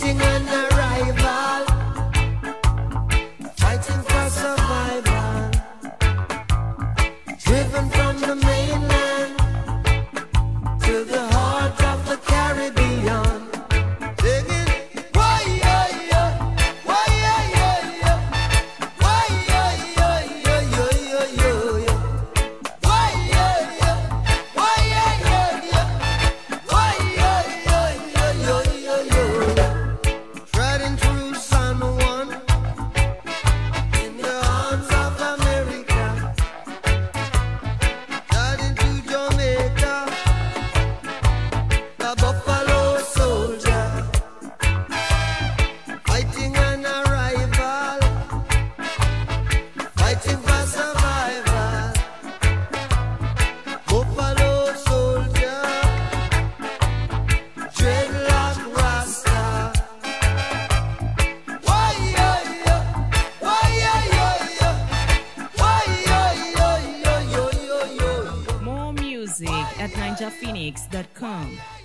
Fighting an arrival, fighting for survival, driven from the mainland to the heart of the Caribbean. Singing, why, yeah, yeah, why, yeah, yeah, yeah, why, yeah, yeah, yeah, yeah, yeah, yeah, why, yeah, yeah, why, yeah, yeah, yeah, why, yeah, yeah, yeah, yeah, yeah, yeah. Treading through San Juan in the arms of America, heading to Jamaica, the Buffalo Soldier, fighting an arrival, fighting for survival. Buffalo Soldier, dreadlock Rasta. Why, yeah, yeah, why, yeah, yeah, yeah, why, yeah, yeah, yeah, yeah, yeah, yeah. More music at ninjaphoenix.com.